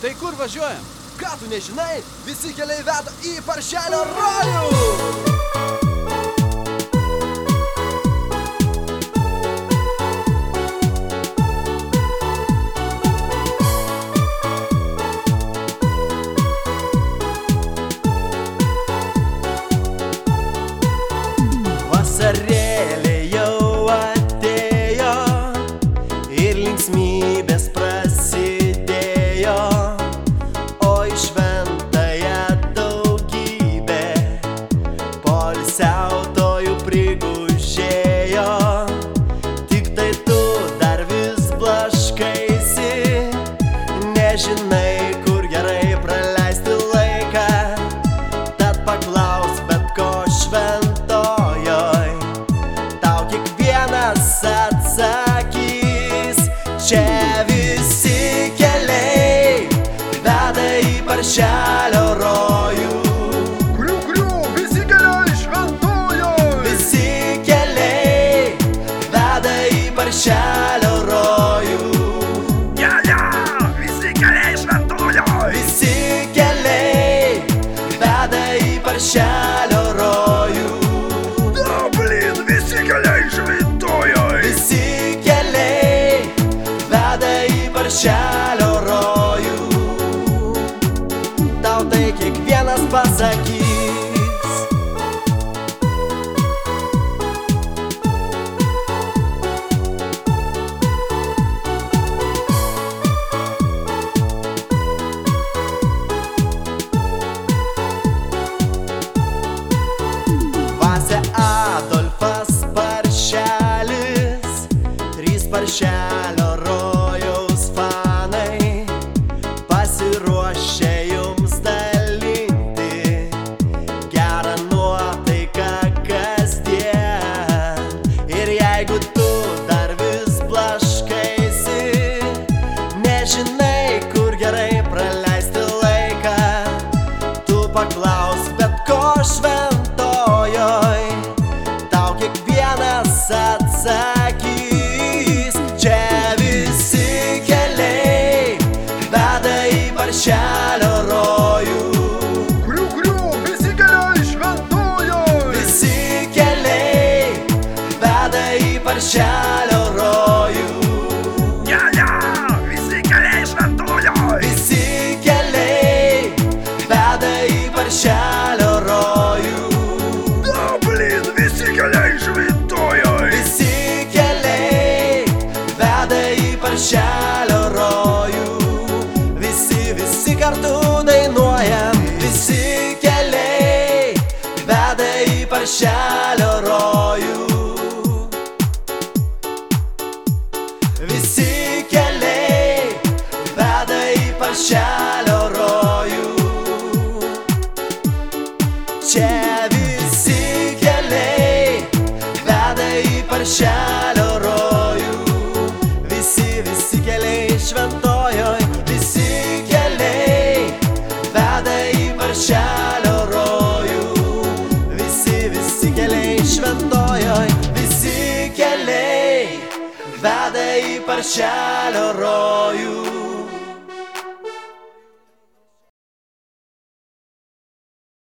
Tai kur važiuojam? Ką tu nežinai? Visi keliai veda į Paršelio rojų! Vasarėlė jau atėjo ir linksmybės prasidėjo, o į šventąją daugybę poilsiautojų prigužėjo. Tik tai tu dar vis blaškaisi, nežinai, kur gerai praleisti laiką, tad paklaus bet ko šventojoj, tau kiekvienas atsakys. Čia visi keliai veda į Paršelio rojų. Kriu, visi keliai šventojoj! Visi keliai veda į Paršelio rojų. Visi keliai šventojoj! Visi keliai veda į Paršelio rojų. Visi keliai šventojoj! Visi keliai veda į Paršelio rojų. Tau tai kiekvienas pasakys. Vasė Adolfas Paršelis, 3 Paršelio rojaus fanai, pasiruošę jums dalinti gerą nuotaiką kasdien. Ir jeigu tu dar vis blaškaisi, nežinai, kur gerai praleisti laiką, tu paklaus bet ko šventojoj, tau kiekvienas atsakys. Čia visi keliai veda į Paršelio rojų. Kriu, visi keliai šventojoj! Visi keliai veda į Paršelio rojų. Visi keliai šventojoj! Visi keliai veda į Paršelio rojų. Visi keliai šventojoj! Visi keliai veda į Paršelio rojų. Visi kartu dainuojam. Visi keliai veda į Paršelio rojų. Visi keliai veda į Paršelio rojų. Čia visi keliai veda į Paršelio rojų. Visi keliai šventojoj. Visi keliai veda į Paršelio rojų. Visi keliai šventojoj. Visi keliai veda į Paršelio rojų.